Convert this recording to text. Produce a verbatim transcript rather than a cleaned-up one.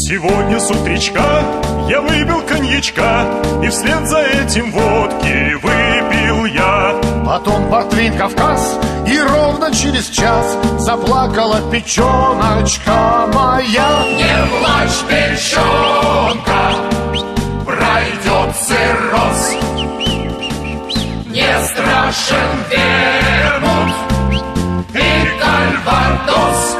Сегодня с утречка я выпил коньячка, и вслед за этим водки выпил я. Потом портвейн Кавказ, и ровно через час заплакала печеночка моя. Не плачь, печенка, пройдет цирроз. Не страшен вермут и кальвадос.